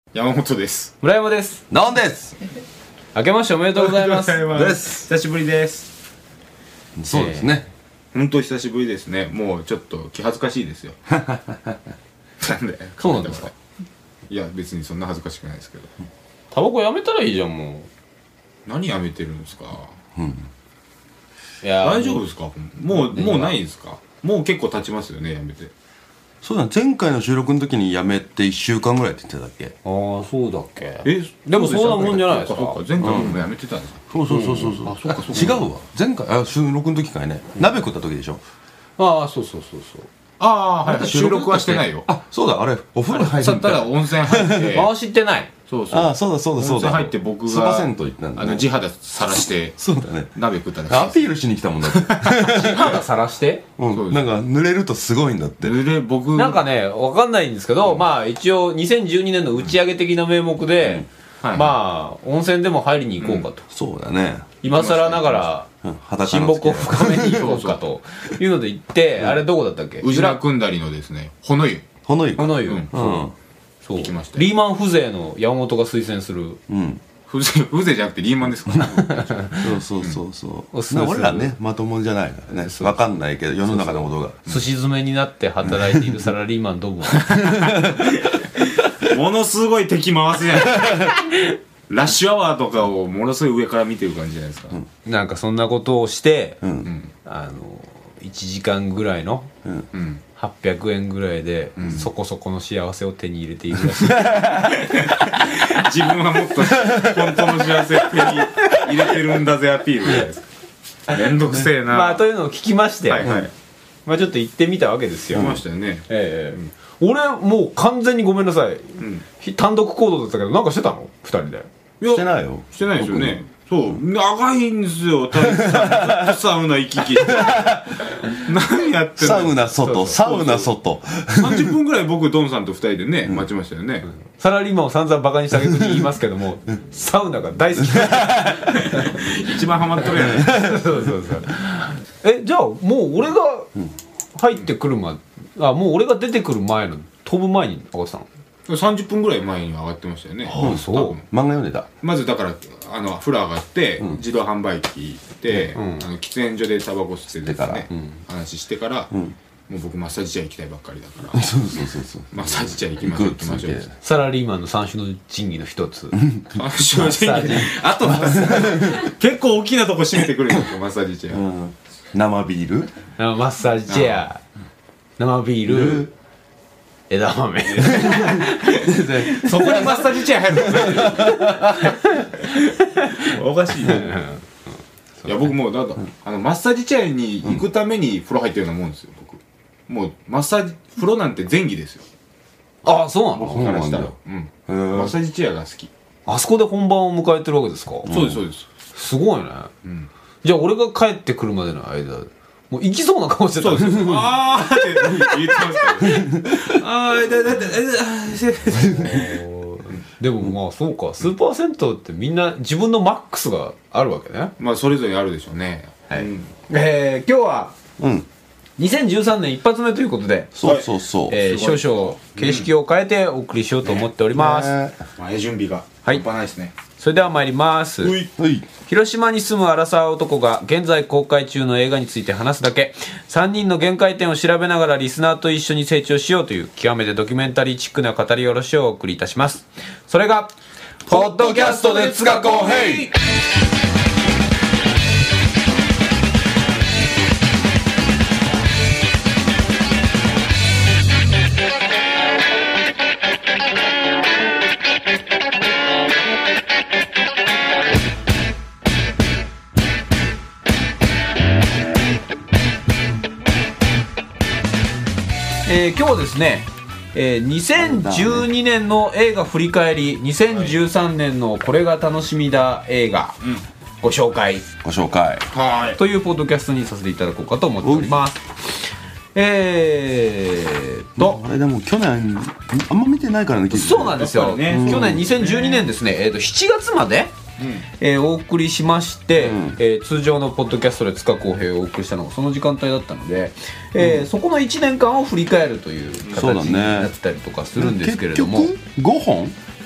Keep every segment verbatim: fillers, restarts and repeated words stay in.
山本です。 村山です。 ノンです。 明けましておめでとうございます。 です。久しぶりです。 そうですね。 本当久しぶりですね。もうちょっと気恥ずかしいですよ。なんで？ そうなんですか。 いや別にそんな恥ずかしくないですけど。 タバコやめたらいいじゃんもう。何やめてるんですか。 うん。 いや大丈夫ですか。もうもうないですか。もう結構経ちますよねやめて。 そうだ、前回の収録の時にやめていっしゅうかんぐらいって言ってたっけ。 ああそうだっけ。 えでもそんなもんじゃないですか。 そうか前回もやめてたんですか。 そうそうそうそうそう。 あそうかそうか。 違うわ。前回あ収録の時かいね。鍋食った時でしょ。 ああそうそうそうそう。 ああ収録はしてないよ。 あそうだあれお風呂入る。ただ温泉入って回しってない。 そうそう。 あそうだそうだそうだ。 温泉入って僕がスーパー銭湯行ったんだ。 あの地肌さらしてそうだね。 鍋食っただけ。 アピールしに来たもんだって。 地肌さらして。 うん。なんか濡れるとすごいんだって。 濡れ僕なんかねわかんないんですけど、まあ一応にせんじゅうにねんの打ち上げ的な名目で、まあ温泉でも入りに行こうかと。 そうだね。 今更ながら親睦を深めに行こうかというので行って、あれどこだったっけ。 宇品くんだりのですねほの湯。 ほの湯。 ほの湯。 うん。 そう。 行きました。 リーマン風情の山本が推薦する。 うん。 風情風情じゃなくてリーマンですか。 そうそうそうそう。 おすすめする。 俺らねまともじゃないからね。わかんないけど世の中のことが。 寿司詰めになって働いているサラリーマンども。 ものすごい敵回すじゃないですか。ラッシュアワーとかをものすごい上から見てる感じじゃないですか。 なんかそんなことをして、 うん、 あのいちじかんぐらいのはっぴゃくえんぐらいで、うん、そこそこの幸せを手に入れているらしい。 自分はもっと本当の幸せを手に入れてるんだぜアピールじゃないですか。めんどくせえな。 まあというのを聞きまして、 はいはい、 まあちょっと行ってみたわけですよ。 行きましたよね。 ええーうん、俺もう完全にごめんなさい、うん、単独行動だったけどなんかしてたのふたりで。 してないよ。 してないですよね。そう長いんですよ。ずっとサウナ行き来して何やってんの。 サウナ外サウナ外さんじゅっぷんぐらい僕ドンさんとふたりでね、うん、待ちましたよね、うん、 サラリーマンを散々バカにしたげくに言いますけどもサウナが大好き。 一番ハマっとるやん。 そうそうそう。えじゃあもう俺が入ってくるまあもう俺が出てくる前の飛ぶ前に上がってたの。 さんじゅっぷんぐらい前に上がってましたよね。 ああそう。 漫画読んでた。まずだからあの風呂上がって、うん、自動販売機行って、うん、あの喫煙所でタバコ吸ってですね、うん、話してから、うん、もう僕マッサージチェア行きたいばっかりだから。 そうそうそうそう。 マッサージチェア行きましょう行きましょう。 サラリーマンの三種の神器の一つ。 三種の神器。あと結構大きなとこ閉めてくるんですよマッサージチェア。うん、 生ビール。 マッサージチェア。生ビール。枝豆。 そこにマッサージチェア入るのおかしいね。いや僕もうだあのマッサージチェアに行くために風呂入ってるようなもんですよ僕。もうマッサージ風呂なんて前儀ですよ。 ああそうなの。 僕からしたらうんマッサージチェアが好き。 あそこで本番を迎えてるわけですか。 そうですそうです。 すごいね。じゃあ俺が帰ってくるまでの間もう行きそうな顔してた。そうです。あーって言ってました。あーだだだだでもまあそうか、スーパー銭湯ってみんな自分のマックスがあるわけね。 まあそれぞれあるでしょうね。 はい。うん、えー、今日はうんにせんじゅうさんねん一発目ということで、 そうそうそう。 えー、少々形式を変えてお送りしようと思っております。 ね、前準備が半端ないですね。 それでは参ります。 はい。 広島に住むアラサー男が現在公開中の映画について話すだけ。さんにんの限界点を調べながらリスナーと一緒に成長しようという極めてドキュメンタリーチックな語り下ろしをお送りいたします。それがポッドキャストで塚公平。えー、今日はですね、えー、にせんじゅうにねんの映画振り返り、にせんじゅうさんねんのこれが楽しみだ映画、うん、ご紹介ご紹介はいというポッドキャストにさせていただこうかと思っております。えーとあれでも去年あんま見てないからね。 そうなんですよ、ね、去年にせんじゅうにねんですね、えー、としちがつまでうんえー、お送りしまして、うんえー、通常のポッドキャストで塚公平をお送りしたのがその時間帯だったので、えーうん、そこのいちねんかんを振り返るという形になったりとかするんですけれども、 結局ごほん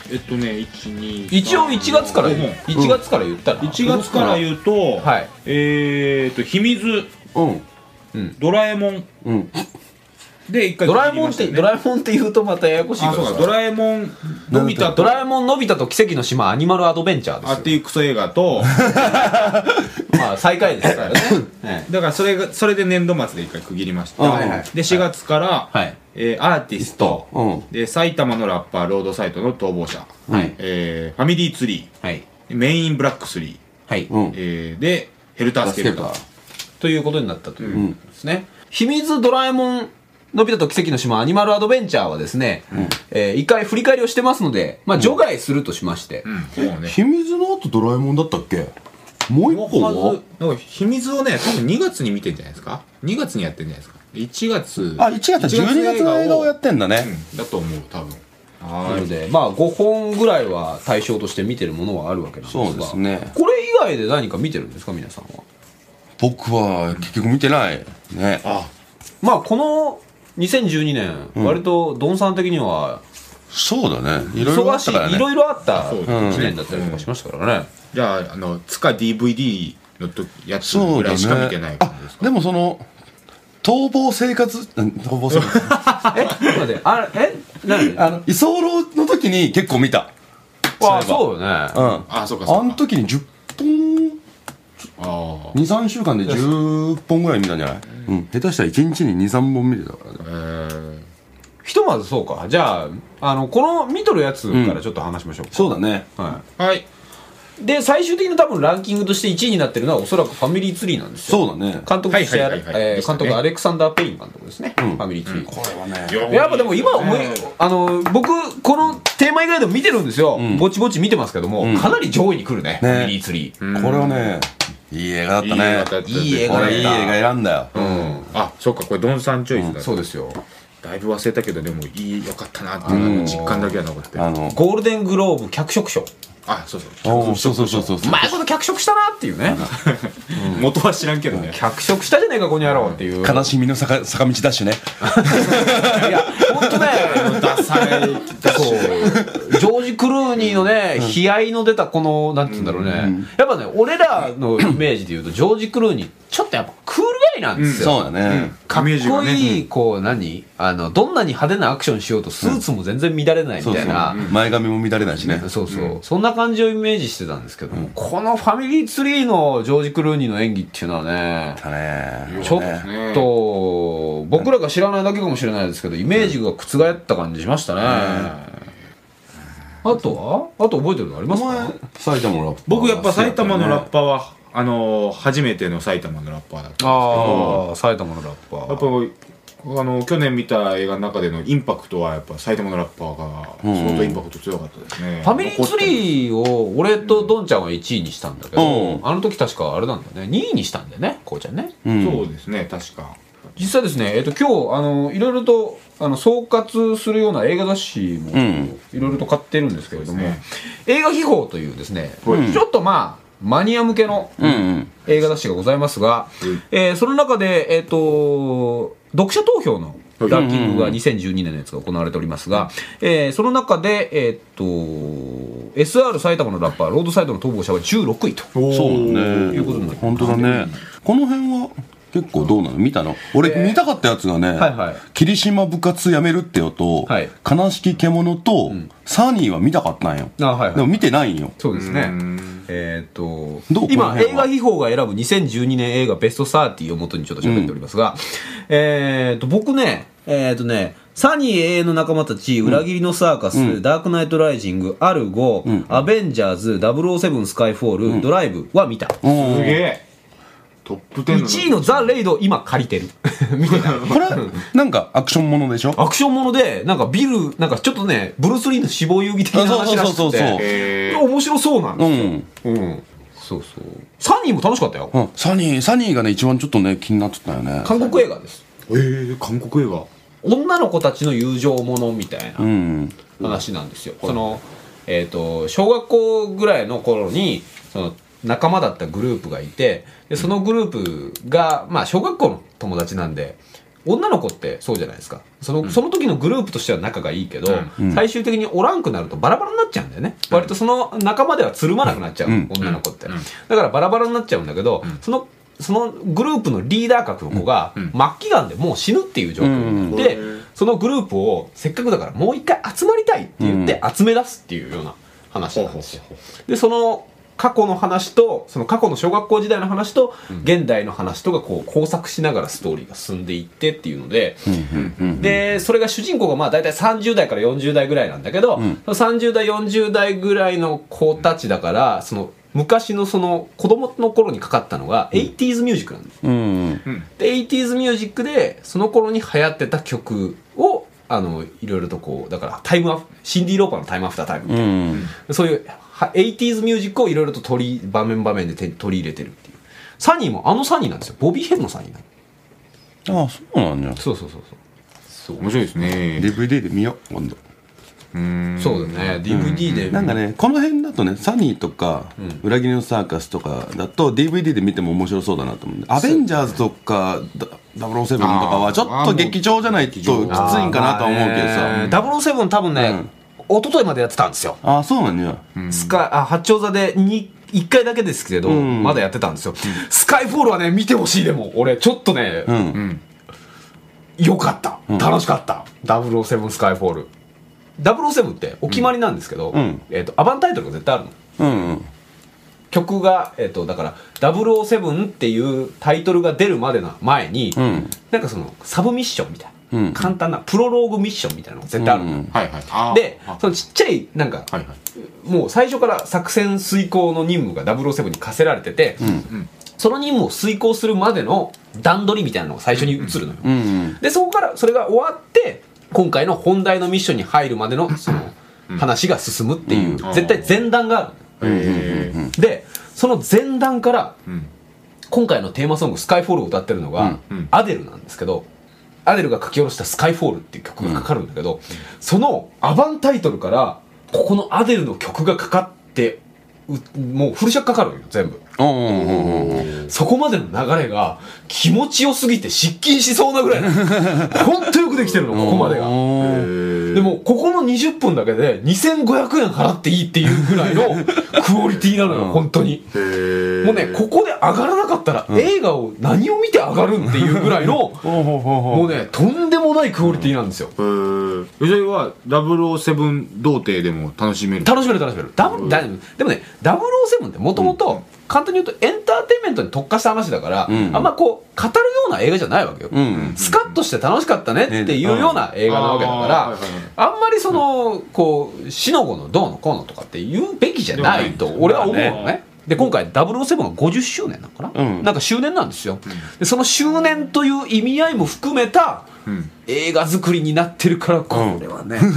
えっとねいちに一応いちがつから言ういちがつから言ったら、 いちがつから言うと、 はい、 えーっと秘密、 うんうん、ドラえもん、うん、で一回ドラえもんってドラえもんって言うとまたややこしいからさ。 あ、そうか、ドラえもんのび太とドラえもんのび太と奇跡の島アニマルアドベンチャーですよ。 あっていうクソ映画とまあ最下位ですからね、はい、 だからそれがそれで年度末で一回区切りました、はいはい、でしがつから、はい、えー、アーティスト、うん、で埼玉のラッパーロードサイトの逃亡者、はい、えー、ファミリーツリー、はい、メインブラックスリー、はい、えー、でヘルタースケルターということになったということですね、うん、秘密ドラえもんのび太と奇跡の島アニマルアドベンチャーはですね、うん、えー、一回振り返りをしてますので、まあ、除外するとしまして、 うんうんね、秘密の後ドラえもんだったっけ。もう一本はなんか秘密をね多分にがつに見てんじゃないですか。にがつにやってんじゃないですか。いちがつあいちがつじゅうにがつの映画をやってんだね、 うん、だと思う多分。 なのでまあごほんぐらいは対象として見てるものはあるわけなんですが、 そうですね。 これ以外で何か見てるんですか皆さんは。 僕は結局見てないね。 あ、まあこのにせんじゅうにねん、うん、割とドンさん的にはそうだね、いろいろあったからね、 いろいろあったいちねんだったりとかしましたからね、 うん、じゃああのつか ディーブイディー のやつぐらいしか見てない感じですか。 でもその逃亡生活逃亡生活え待ってあれえ何あの居候の時に結構見た。 ああそうよね、うん、 あそうかそうか。 あの時にじゅっぽんあにさんしゅうかんでじゅっぽんぐらい見たんじゃない、うん、下手したらいちにちににさんぼん見てたからね。えー、 ひとまずそうか。じゃあ、あのこの見とるやつからちょっと話しましょうか、 うん、そうだね、 はい、はい、で最終的な多分ランキングとしていちいになってるのはおそらくファミリーツリーなんですよ。 そうだね。 監督としてやる監督アレクサンダー・ペイン監督ですね、うん、ファミリーツリー、うん、これはねやっぱでも今思いあの僕このテーマ以外でも見てるんですよ、うん、ぼちぼち見てますけども、うん、かなり上位に来るね、ね、ファミリーツリー、 うん、これはねいい映画だったね。 いい映画だった。 いい映画選んだよ、 うん、あそっかこれドンさんチョイスだ、 うん、そうですよ。 だいぶ忘れたけどでもいいよかったなっていう実感だけは残ってる。 あのゴールデングローブ脚色賞。 あそうそうそうそうそうそうそう。 前こそ脚色したなっていうね、 うん、元は知らんけどね、 脚色したじゃねえかこの野郎っていう、 悲しみの坂坂道ダッシュねいや本当ねダサいそうジョージ・クルーニーのね悲哀の出たこのなんて言うんだろうね、うん、やっぱね俺らのイメージで言うとジョージ・クルーニーちょっとやっぱクールガイなんですよ、 うん、そうだね、うん、 かっこいいこう何あのどんなに派手なアクションしようとスーツも全然乱れないみたいな、 うん、そうそう前髪も乱れないしね、 そうそう、うん、そんな感じをイメージしてたんですけども、うん、このファミリーツリーのジョージ・クルーニーの演技っていうのはね、 ねちょっと僕らが知らないだけかもしれないですけどイメージが覆った感じしましたね、うん、あとはあと覚えてるのありますか。 埼玉のラッパー、 僕やっぱ埼玉のラッパーはあのー、初めての埼玉のラッパーだったんですけど、 ああ埼玉のラッパーやっぱあの去年見た映画の中でのインパクトはやっぱ埼玉のラッパーが相当インパクト強かったですね、うん、 ファミリーツリーを俺とドンちゃんはいちいにしたんだけど、うん、あの時確かあれなんだよねにいにしたんだよねこうちゃんね、 うん、そうですね確か実際ですね、えっと、今日あのいろいろとあの総括するような映画雑誌もいろいろと買ってるんですけれども、うんね、映画秘宝というですね、うん、ちょっとまあマニア向けの映画雑誌がございますが、うんうんえー、その中で、えー、と読者投票のランキングがにせんじゅうにねんのやつが行われておりますが、えー、その中で、えー、と エスアール 埼玉のラッパーロードサイドの逃亡者はじゅうろくいとそうだねいうことになってます。 本当だね。この辺は結構どうなの見たの俺、えー、見たかったやつがね、はいはい、霧島部活やめるってよと、はい、悲しき獣と、うん、サニーは見たかったんよ。あ、はいはい、でも見てないんよ。 そうですね。えー、っと今映画秘宝が選ぶにせんじゅうにねん映画ベストさんじゅうをもとにちょっと喋っておりますが、うん、えー、っと僕ねえー、っとねサニー永遠の仲間たち、裏切りのサーカス、うん、ダークナイトライジング、アルゴ、うん、アベンジャーズ、ダブルオーセブンスカイフォール、うん、ドライブは見た。 すげえトップじゅうのいちいのザ・レイド今借りてる見てないこれなんかアクションものでしょ。 アクションものでなんかビルなんかちょっとねブルース・リーの死亡遊戯的な話らしくて面白そうなんですよ、うんうん、そうそうサニーも楽しかったよ、 うん、サニーサニーがね一番ちょっとね気になってたよね。 韓国映画です。 えー、韓国映画女の子たちの友情ものみたいな話なんですよ、うん、そのえっと小学校ぐらいの頃にその仲間だったグループがいてでそのグループが、まあ、小学校の友達なんで女の子ってそうじゃないですか。その、うん、その時のグループとしては仲がいいけど、うん、最終的におらんくなるとバラバラになっちゃうんだよね、うん、割とその仲間ではつるまなくなっちゃう、うん、女の子って、うん、だからバラバラになっちゃうんだけど、うん、そのそのグループのリーダー格の子が末期がんでもう死ぬっていう状況で、うん、そのグループをせっかくだからもう一回集まりたいって言って集め出すっていうような話なんですよ。でその過去の話とその過去の小学校時代の話と現代の話とがこう交錯しながらストーリーが進んでいってっていうので、でそれが主人公がまあ大体さんじゅう代からよんじゅう代ぐらいなんだけど、うん、さんじゅう代よんじゅう代ぐらいの子たちだからその昔のその子供の頃にかかったのが エイティーズ ミュージックなんです、うんうん、で エイティーズ ミュージックでその頃に流行ってた曲をあのいろいろとこうだからタイムアフシンディ・ローパーのタイムアフタータイムみたいな、うん、そういうエイティーズ ミュージックをいろいろと取り場面場面で取り入れてるっていう。サニーもあのサニーなんですよ。ボビー・ヘッドのサニーなの。ああそうなんだ。 そうそうそうそう。面白いですね。 ディーブイディー で見よう今度。 うーんそうだね ディーブイディー で、 うん、なんかねこの辺だとねサニーとか、うん、裏切りのサーカスとかだと ディーブイディー で見ても面白そうだなと思うんで、アベンジャーズとかダブルオーセブンとかはちょっと劇場じゃないときついんかなとは思うけどさ、 ダブルオーセブン多分ね、うん一昨日までやってたんですよ。 ああそうなんや、 うん、スカあ八丁座でにいっかいだけですけど、うん、まだやってたんですよ、うん、スカイフォールはね見てほしい。でも俺ちょっとね、うん、よかった、楽しかった、うん、ダブルオーセブンスカイフォール。ダブルオーセブンってお決まりなんですけど、うんえー、とアバンタイトルが絶対あるの、うんうん、曲が、えー、とだからダブルオーセブンっていうタイトルが出るまでの前に、うん、なんかそのサブミッションみたいなうん、簡単なプロローグミッションみたいなのが絶対あるの、うんうんはいはい、でそのちっちゃいなんか、はいはい、もう最初から作戦遂行の任務がダブルオーセブンに課せられてて、うんうん、その任務を遂行するまでの段取りみたいなのが最初に移るのよ、うんうん、でそこからそれが終わって今回の本題のミッションに入るまでのその話が進むっていう、うん、絶対前段があるのよ、うん、でその前段から、うん、今回のテーマソング「スカイフォール」を歌ってるのが、うん、アデルなんですけど、アデルが書き下ろした「スカイフォール」っていう曲がかかるんだけど、うん、そのアバンタイトルからここのアデルの曲がかかってもうフル尺かかるよ全部。そこまでの流れが気持ちよすぎて失禁しそうなぐらいほんとよくできてるのここまでが。でもここのにじゅっぷんだけでにせんごひゃくえん払っていいっていうぐらいのクオリティなのよ本当に。もうねここで上がらなかったら映画を何を見て上がるっていうぐらいのもうねとんでもないクオリティなんですよ。 それはダブルオーセブン童貞でも楽しめる楽しめる楽しめるダブだでもねダブルオーセブンってもともと簡単に言うとエンターテインメントに特化した話だから、うん、あんまこう語るような映画じゃないわけよ、うんうん、スカッとして楽しかったねっていうような映画なわけだから、うん、あ, あんまりそのこう死の子のどうのこうのとかって言うべきじゃないと俺は思うのね。で今回ダブルオーセブンがごじゅっしゅうねんなのかな、うん、なんか周年なんですよ、うん、でその周年という意味合いも含めた映画作りになってるからこれはね、うん、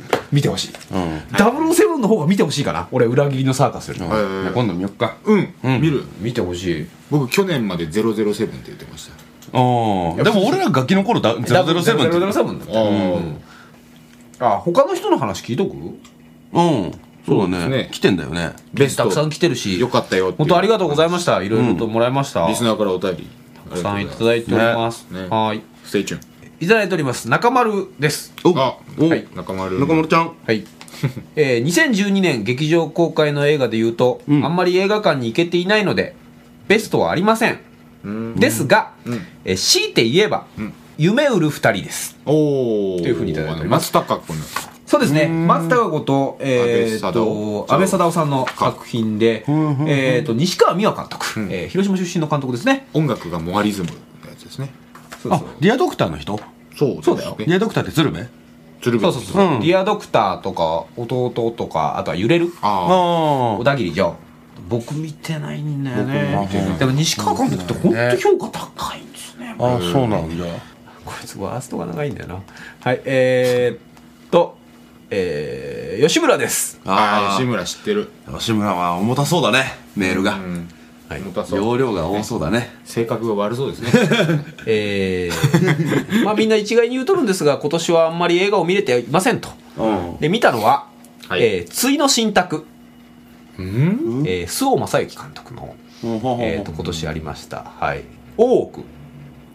見てほしい、うん、ダブルオーセブンの方が見てほしいかな俺裏切りのサーカスより、 うん、今度見よっかうん、うん、見る見てほしい。 僕去年までゼロゼロセブンって言ってました。 あでも俺らガキの頃だゼロゼロセブンってゼロゼロセブンだった、 うん、あ他の人の話聞いとく。 うんそうだ ね, ね来てんだよね。 ベストたくさん来てるしよかったよ本当ありがとうございました。いろいろともらいました、 うん、リスナーからお便りたくさんいただいております、ねね、はいステイチューンいただいております。中丸です。 おあお、はい、中丸中丸ちゃんはい、えー、にせんじゅうにねん劇場公開の映画でいうと、うん、あんまり映画館に行けていないのでベストはありません、うん、ですが、うんえー、強いて言えば、うん、夢売るふたりです。 おというふうにいただいております。 松たか子のそうですね松たか子と、えー、と安倍貞夫さんの作品で、えー、と西川美和監督、うんえー、広島出身の監督ですね。 音楽がモアリズムのやつですね。 そうそうあディアドクターの人そうそうだよ。 ディアドクターって鶴瓶鶴瓶そうそうそう、うん、ディアドクターとか弟とかあとは揺れるあ小田切城僕見てないんだよね。でも西川監督って本当評価高いんですね。 ああそうなんだ。 こいつワーストが長いんだよな。はいえー、っとえー、吉村です。 ああ吉村知ってる。 吉村は重たそうだねメールが、うんはい、 重たそう容量が多そうだね。 性格が悪そうですねえー、まあみんな一概に言うとるんですが今年はあんまり映画を見れていませんと、うん、で見たのは、はいえー、対の新宅、うんえー、周防正行監督の、うんえー、と今年ありました、はい、大奥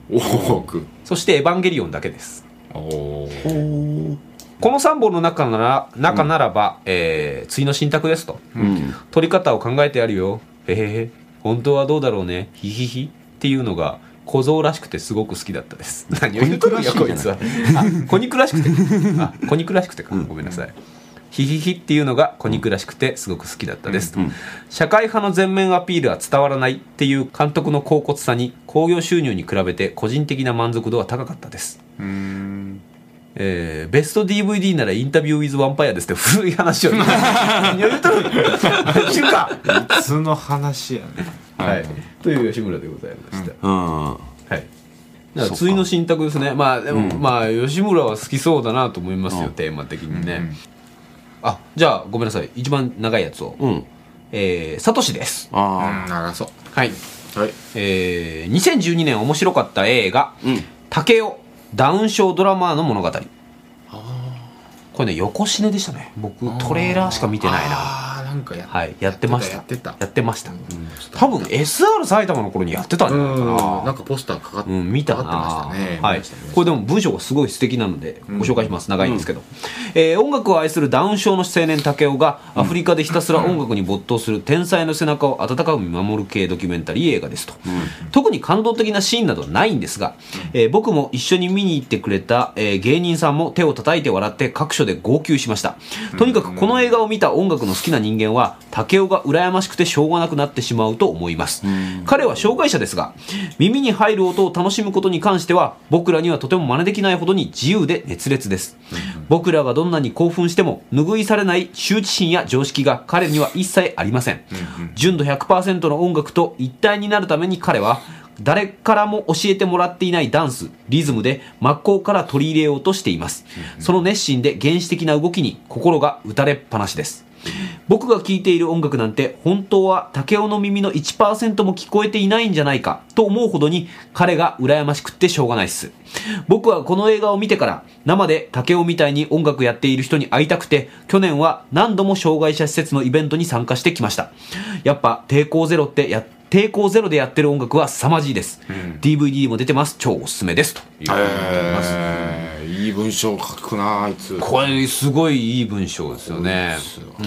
多く。 そしてエヴァンゲリオンだけです。おこのさんぼんの中なら中ならば、うんえー、次の新作ですと、うん、撮り方を考えてあるよへへへ本当はどうだろうねヒヒヒっていうのが小僧らしくてすごく好きだったです。何を言うとるんやこいつは。あ小肉らしくてあ小肉らしくてかごめんなさい、うんヒヒヒっていうのが小肉らしくてすごく好きだったです、うんうん、社会派の全面アピールは伝わらないっていう監督の恍惚さに興行収入に比べて個人的な満足度は高かったです。うーん、えー、ベスト ディーブイディー ならインタビューウィズワンパイアですって古い話を何を言うとる知るかいつの話やねはい、はい、という吉村でございました、うん、はいだから次の新作ですね。まあでも、うん、まあ吉村は好きそうだなと思いますよ、うん、テーマ的にね、うんうんあ、じゃあごめんなさい一番長いやつを、うん、えー、サトシです。 ああ長そうはい、はいえー、にせんじゅうにねん面白かった映画「うん、竹雄ダウン症ドラマーの物語」これね横シネでしたね。僕トレーラーしか見てないな。あなんか や,、はい、やってましたやってたやってました、うん、多分 エスアール 埼玉の頃にやってたんじゃないかな。 なんかポスターかかって、 うん、見たなかってましたね。はい、これでも文章がすごい素敵なのでご紹介します、うん、長いんですけど、うんえー、音楽を愛するダウン症の青年竹雄がアフリカでひたすら音楽に没頭する天才の背中を温かく見守る系ドキュメンタリー映画ですと、うん、特に感動的なシーンなどはないんですが、えー、僕も一緒に見に行ってくれた、えー、芸人さんも手を叩いて笑って各所で号泣しました。とにかくこの映画を見た音楽の好きな人間は竹雄が羨ましくてしょうがなくなってしまうと思います。彼は障害者ですが耳に入る音を楽しむことに関しては僕らにはとても真似できないほどに自由で熱烈です。僕らがどんなに興奮しても拭いされない羞恥心や常識が彼には一切ありません。純度 ひゃくパーセント の音楽と一体になるために彼は誰からも教えてもらっていないダンス、リズムで真っ向から取り入れようとしています。その熱心で原始的な動きに心が打たれっぱなしです。僕が聴いている音楽なんて本当は竹雄の耳の いちパーセント も聞こえていないんじゃないかと思うほどに彼が羨ましくってしょうがないっす。僕はこの映画を見てから生で竹雄みたいに音楽やっている人に会いたくて去年は何度も障害者施設のイベントに参加してきました。やっぱ抵抗ゼロってや抵抗ゼロでやってる音楽は凄まじいです、うん、ディーブイディー も出てます。超おすすめですということになります、 えー、いい文章書くなあいつ。 これすごいいい文章ですよね。うん、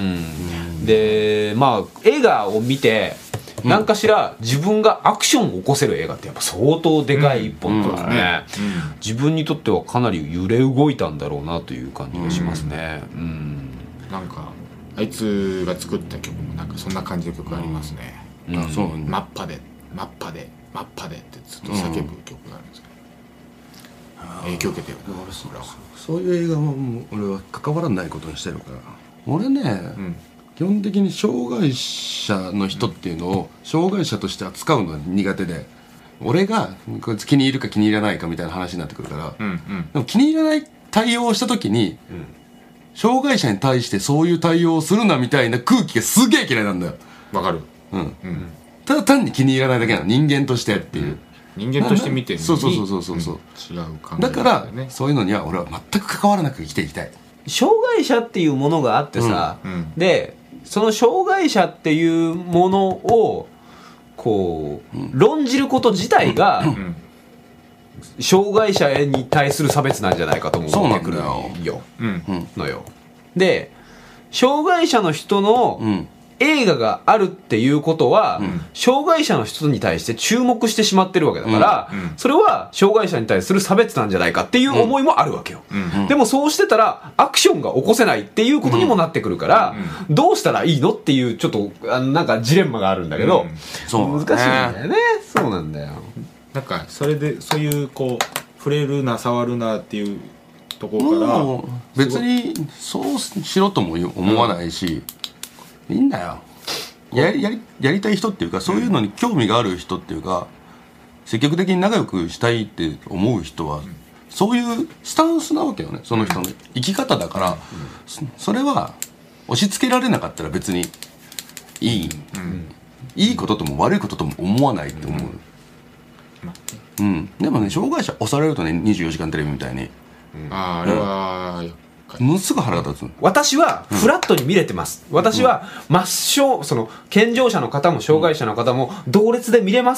でまあ映画を見て何かしら自分がアクションを起こせる映画ってやっぱ相当でかい一本だからね、うんうんうん、自分にとってはかなり揺れ動いたんだろうなという感じがしますね、うんうん、 なんかあいつが作った曲もなんかそんな感じの曲ありますね、うんうん、そうマッパでマッパでマッパでってずっと叫ぶ曲があるんですけど、うん、影響受けてるな。俺そうそういう映画はもう俺は関わらないことにしてるから。俺ね、うん、基本的に障害者の人っていうのを障害者として扱うのが苦手で、俺がこいつ気に入るか気に入らないかみたいな話になってくるから、うんうん、でも気に入らない対応をした時に、うん、障害者に対してそういう対応をするなみたいな空気がすげえ嫌いなんだよ。 わかる、 うんうん、ただ単に気に入らないだけなの、人間としてっていう、 うん、人間として見てるのにそうそうそうそうそう、うん、違う考えだから、ね、そういうのには俺は全く関わらなく生きていきたい。 障害者っていうものがあってさ、うんうん、でその障害者っていうものをこう、うん、論じること自体が、うん、障害者に対する差別なんじゃないかと思ってくるよ、うん、のよ。で障害者の人の、うん映画があるっていうことは、うん、障害者の人に対して注目してしまってるわけだから、うんうん、それは障害者に対する差別なんじゃないかっていう思いもあるわけよ、うんうん、でもそうしてたらアクションが起こせないっていうことにもなってくるから、うん、どうしたらいいのっていうちょっとあなんかジレンマがあるんだけど、うん、そう難しいんだよね。そうなんだよ。 なんかそれでそういうこう触れるな触るなっていうところから別にそうしろとも思わないし、うん、いいんだよ。やり、やり、やりたい人っていうかそういうのに興味がある人っていうか積極的に仲良くしたいって思う人はそういうスタンスなわけよね。その人の生き方だから、うん、それは押し付けられなかったら別にいい、うん、いいこととも悪いこととも思わないって思う、うんうん、でもね障害者押されるとねにじゅうよじかんテレビみたいに、 うん、あああれは、うんものすごい腹が立つ。 私はフラットに見れてます、うん、私は真正その健常者の方も障害者の方も同列で見れます、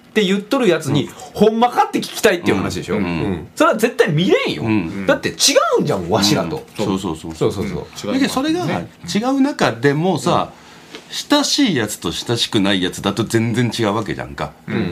って言っとるやつに、うん、ほんまかって聞きたいっていう話でしょ、うんうん、それは絶対見れんよ、うん、だって違うんじゃんわしらと、 うん、そうそうそうそうそうそうそう、だけどそれが違う中でもさ、うん、親しいやつと親しくないやつだと全然違うわけじゃんか、うんうんうん、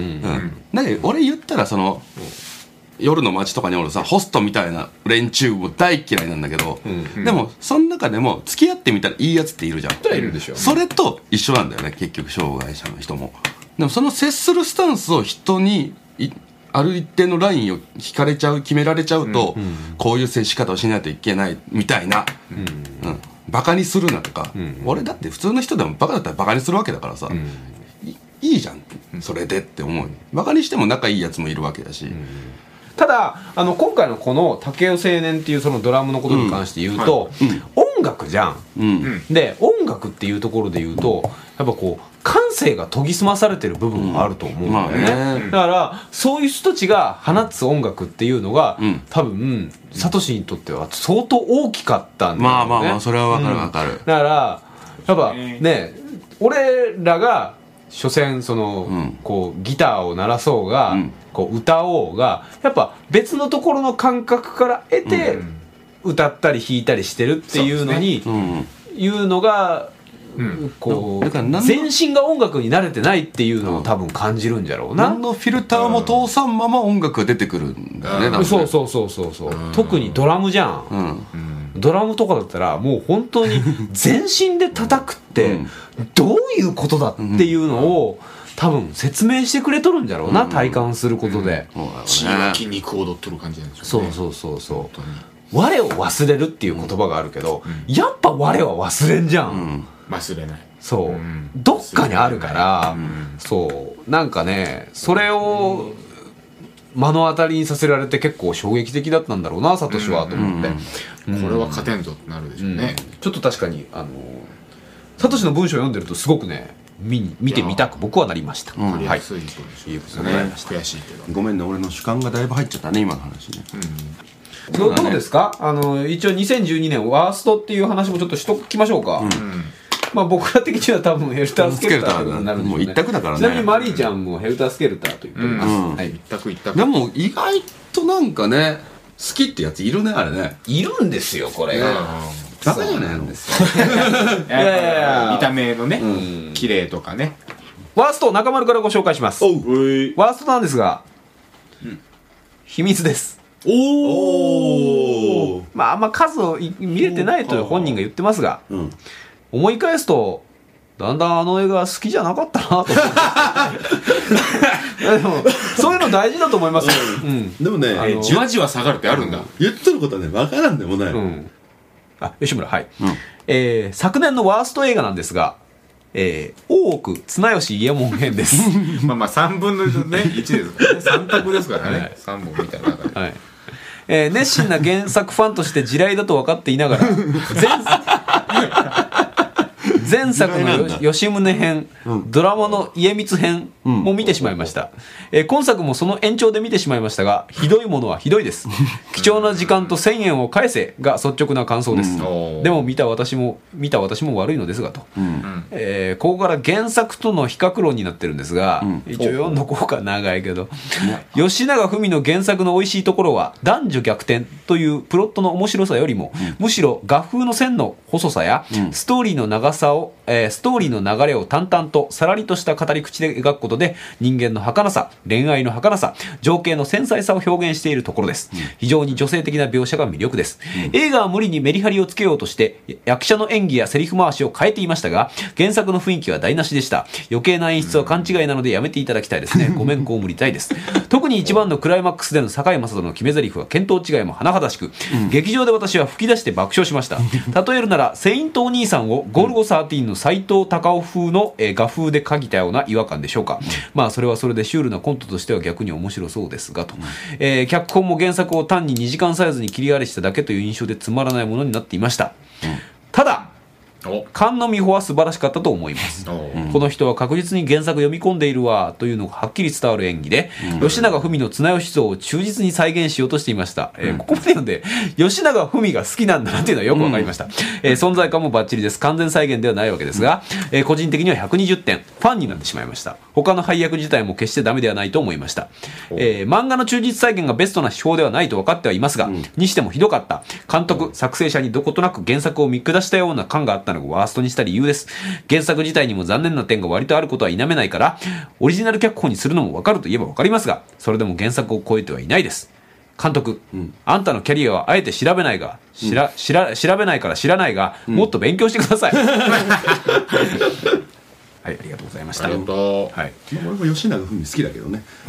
だけど俺言ったらその、うん、夜の街とかにおるさホストみたいな連中も大嫌いなんだけど、うんうん、でもその中でも付き合ってみたらいいやつっているじゃん、 いるでしょ、 それと一緒なんだよね結局障害者の人も。でもその接するスタンスを人にある一定のラインを引かれちゃう決められちゃうと、うんうん、こういう接し方をしないといけないみたいな、うんうん、バカにするなとか、うんうん、俺だって普通の人でもバカだったらバカにするわけだからさ、うん、い, いいじゃんそれでって思う。バカにしても仲いいやつもいるわけだし、うん、 ただあの今回のこの竹雄青年っていうそのドラムのことに関して言うと、うんはい、音楽じゃん、うん、で音楽っていうところで言うとやっぱこう感性が研ぎ澄まされてる部分もあると思うんだよね、うんまあね、だからそういう人たちが放つ音楽っていうのが、うん、多分サトシにとっては相当大きかったんだよね。 まあまあまあそれは分かる分かる、うん、 だからやっぱね俺らが所詮その、うん、こうギターを鳴らそうが、うん、こう歌おうがやっぱ別のところの感覚から得て、うん、歌ったり弾いたりしてるっていうのに、うん、いうのがうん、こうだから全身が音楽に慣れてないっていうのを多分感じるんじゃろうな。 何のフィルターも通さんまま音楽が出てくるんだよね、 うん、そうそうそうそうそう、うん、特にドラムじゃん、うん、ドラムとかだったらもう本当に全身で叩くってどういうことだっていうのを多分説明してくれとるんじゃろうな、うん、体感することで、 うんうん、血が筋肉を踊ってる感じなんでしょうね。 そうそうそうそう、我を忘れるっていう言葉があるけど、うん、やっぱ我は忘れんじゃん、うん忘れない。 そう、うん、どっかにあるから、うん、そうなんかねそれを目の当たりにさせられて結構衝撃的だったんだろうなサトシはと思って、 うんうん、これは勝てんぞってなるでしょうね、 うん、ちょっと確かにあのサトシの文章を読んでるとすごくね 見, 見てみたく僕はなりました。 うん、はい、やすいことですよね。悔しいけどごめんね俺の主観がだいぶ入っちゃったね今の話ね、 うん、ど, どうですかあの一応にせんじゅうにねんワーストっていう話もちょっとしときましょうか、うんまあ、僕ら的には多分ヘルタースケルターになるんでしょうね。 もう一択だからね。 ちなみにマリーちゃんもヘルタースケルターと言っております、うんはい、一択一択。 でも意外となんかね好きってやついるねあれね。 いるんですよこれが、 ダメじゃないんですよいやいやいや見た目のね、うん、綺麗とかね。 ワースト中丸からご紹介します。おうワーストなんですが、うん、秘密です。おおまああんま数を見れてないと本人が言ってますが、うん思い返すとだんだんあの映画好きじゃなかったなと思ってでもそういうの大事だと思いますよ、うん、 でもねじわじわ下がるってあるんだ、 うん、言ってることはね分からんでもない、うん、 あ吉村はい、うんえー、昨年のワースト映画なんですが、えー、大奥綱吉伊右衛門編ですまあまあさんぶんの、ね、いちですからねさん択ですからね、はい、さんぼんみたいな中で、はいえー、熱心な原作ファンとして地雷だと分かっていながら全前作の吉宗編、うん、ドラマの家光編も見てしまいました、うんえー、今作もその延長で見てしまいましたがひどいものはひどいです貴重な時間とせんえんを返せが率直な感想です、うん、でも見た私も見た私も悪いのですがと、うんえー、ここから原作との比較論になってるんですが、うん、一応読んどこうか長いけど吉永文の原作の美味しいところは男女逆転というプロットの面白さよりも、うん、むしろ画風の線の細さや、うん、ストーリーの長さをえー、ストーリーの流れを淡々とさらりとした語り口で描くことで人間の儚さ、恋愛の儚さ、情景の繊細さを表現しているところです、うん、非常に女性的な描写が魅力です、うん、映画は無理にメリハリをつけようとして役者の演技やセリフ回しを変えていましたが原作の雰囲気は台無しでした。余計な演出は勘違いなのでやめていただきたいですね。ごめんこう無理たいです特に一番のクライマックスでの堺雅人の決め台詞は見当違いも甚だしく、うん、劇場で私は吹き出して爆笑しました例えるならセイントお兄さんをゴルゴじゅうさんの斎藤隆夫風の、えー、画風で描いたような違和感でしょうか、うん、まあそれはそれでシュールなコントとしては逆に面白そうですがと、うんえー、脚本も原作を単ににじかんサイズに切り荒れしただけという印象でつまらないものになっていました、うん、ただ菅野美穂は素晴らしかったと思います。この人は確実に原作読み込んでいるわというのがはっきり伝わる演技で、うん、吉永文の綱吉像を忠実に再現しようとしていました、うん、えー、ここまで読んで吉永文が好きなんだなっていうのはよくわかりました、うん、えー、存在感もバッチリです。完全再現ではないわけですが、えー、個人的にはひゃくにじゅってん、ファンになってしまいました。他の配役自体も決してダメではないと思いました、えー、漫画の忠実再現がベストな手法ではないと分かってはいますが、うん、にしてもひどかった。監督作成者にどことなく原作を見下したような感があったのがワーストにした理由です。原作自体にも残念な点が割とあることは否めないから、オリジナル脚本にするのも分かると言えば分かりますが、それでも原作を超えてはいないです。監督、うん、あんたのキャリアはあえて調べないが、しら、しら、調べないから知らないが、うん、もっと勉強してください。はい、ありがとうございました。ありがとう。はい。 俺も吉永文好きだけどね。 うん。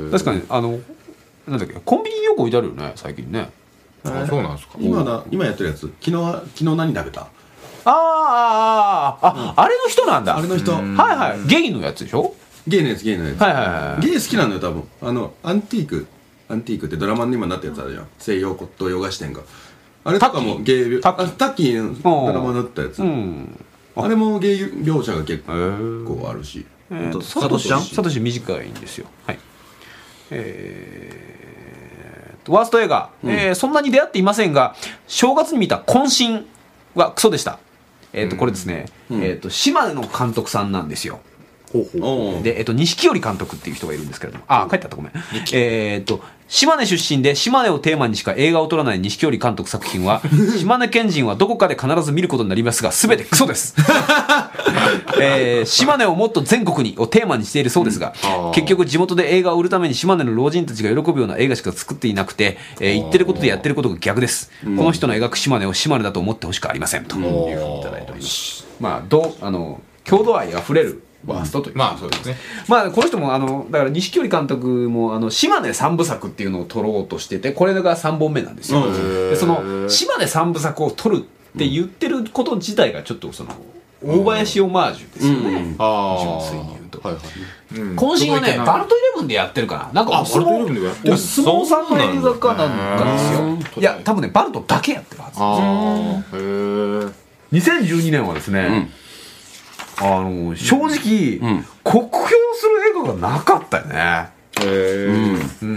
確かにあのなんだっけ、コンビニによく置いてあるよね、最近ね。 あ、そうなんですか。 今だ今やってるやつ、昨日昨日何食べた？ああああ、うん、あれの人なんだ。 あれの人。はいはい。ゲイのやつでしょ？ ゲイのやつ、ゲイのやつ。 はいはいはい。 ゲイ好きなんだよ多分。あのアンティーク、アンティークってドラマに今なったやつあるじゃん。西洋骨董洋菓子店が。あれとかもゲイ、タッキーのドラマになったやつ。うん。あれもゲイ描写が結構あるし。 えー、サトシちゃん？サトシ短いんですよ。はい。えー、ワースト映画、うん、えー、そんなに出会っていませんが、正月に見た渾身はクソでした。えっ、ー、と、これですね、うん、えっ、ー、と、島根の監督さんなんですよ。ほうほう。で、えっ、ー、と、錦織監督っていう人がいるんですけれども、あ、帰ってあったごめん。えっと、島根出身で島根をテーマにしか映画を撮らない錦織監督作品は、島根県人はどこかで必ず見ることになりますが、すべてクソです。えー、島根をもっと全国にをテーマにしているそうですが、うん、結局地元で映画を売るために島根の老人たちが喜ぶような映画しか作っていなくて、えー、言ってることでやってることが逆です。この人の描く島根を島根だと思ってほしくありませんというふうにいただいております。まあ、どあの郷土愛あふれるワーストという、うん、まあそうですね。まあこの人もあのだから錦織監督もあの島根三部作っていうのを撮ろうとしてて、これがさんぼんめなんですよ。でその島根三部作を撮るって言ってること自体がちょっとその大林オマージュですよね。うん、あ純粋に言うと。はいはい。うん、渾身はねバルトイレブンでやってるかな。なんかお相撲お相撲さんの映画かなんかですよ。いや多分ねバルトだけやってるはずです。へえ。にせんじゅうにねんはですね。うんあの正直、うん、酷評する映画がなかったよね。へー、うんうん、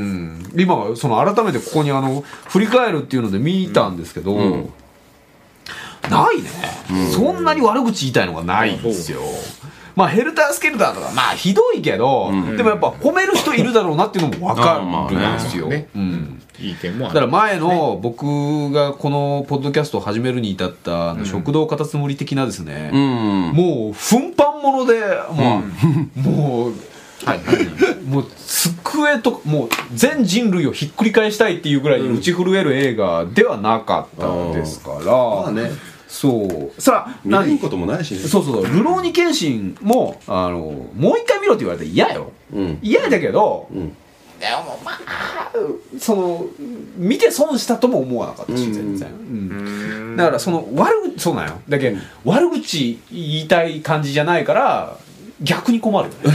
今その改めてここにあの振り返るっていうので見たんですけど、うん、ないね、うん、そんなに悪口言いたいのがないんですよ。まあヘルタースケルターとかまあひどいけど、うん、でもやっぱ褒める人いるだろうなっていうのも分かるんですよ。 いい点もある。 だから前の僕がこのポッドキャストを始めるに至ったあの食堂カタツムリ的なですね、うん、もう奮発者で、まあ、うん、もう、はい、もう机ともう全人類をひっくり返したいっていうぐらいに打ち震える映画ではなかったですから、まあね。そうさあ見れることもないしね。 そうそうルローニケンシンもあのもう一回見ろって言われて嫌よ、うん、嫌だけど、うんでもまあその見て損したとも思わなかったし全然、うん、だからその悪口そうなんよだけど、うん、悪口言いたい感じじゃないから逆に困るよね。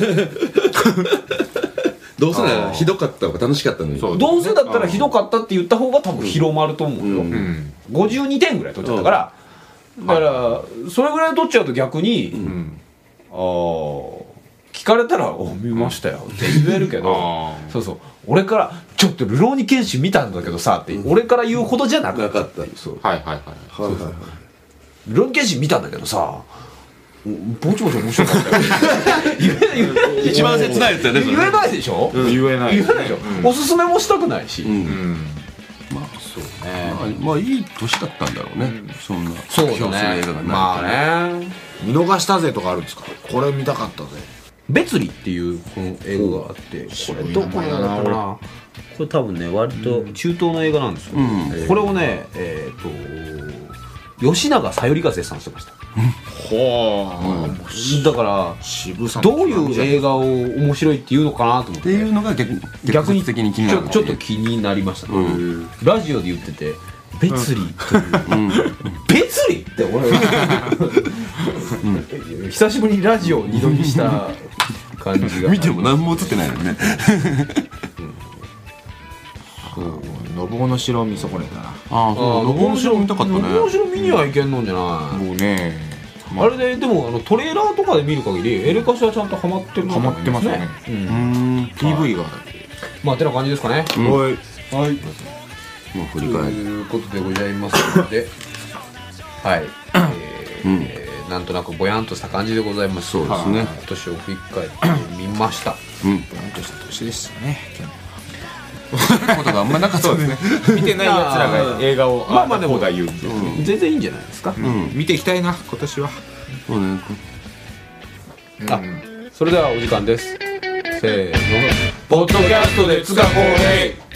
どうせならひどかった方が楽しかったのに、 どうせだったらひどかったって言った方が多分広まると思うよ、うんうん、ごじゅうにてんぐらい取っちゃったから、うん、だからそれぐらい取っちゃうと逆に、うん、ああ聞かれたら「お見ましたよ」って言えるけどそうそう俺から「ちょっとルローニケンシン見たんだけどさ」って、うん、俺から言うほどじゃなかったっていうそうはいはいはいそうそうルローニケンシン見たんだけどさぼちぼち面白かったよ言えない一番切ないやつやね言えないでしょ、 うん、言えない言えないでしょ、うん、おすすめもしたくないし、うんうん、 まあそうねまあ、まあいい年だったんだろうね、うん、そんなそうだねまあね見逃したぜとかあるんですかこれ見たかったぜ別離っていうこの映画があってこれどこの映画だったかなこれ多分ね割と中東の映画なんですよ、うん、これをねえっ、ー、と吉永小百合が絶賛してましたはあ、うん、だからどういう映画を面白いっていうのかなと思ってっていうのが逆に逆に的に気になる、 ね、ちょっと気になりましたね、うん、ラジオで言ってて別離という、うん、別離って俺、うん、久しぶりにラジオを二度見した感じが見ても何も映ってないのね、 うん、ノぼうの城見損ねたな。 ああ、そう、のぼうの城見たかったね。のぼうの城見にはいけんのんじゃない。 もうね、 あれででもあのトレーラーとかで見る限りエレカシはちゃんとハマってるハマってますよね。うん。ピーブイ がまあてな感じですかね。 はいはい。 もう振り返るということでございますので、はい。なんとなくぼやんとした感じでございます。 そうですね。 今年を振り返ってみました。 うん。ぼやんとした年でしたね。 ことがあんまなかったですね。 見てない奴らが映画をまあまあでも言う全然いいんじゃないですか。 見ていきたいな今年は。 そうね。 あ、それではお時間です。せーの。ポッドキャストでつかこうへい。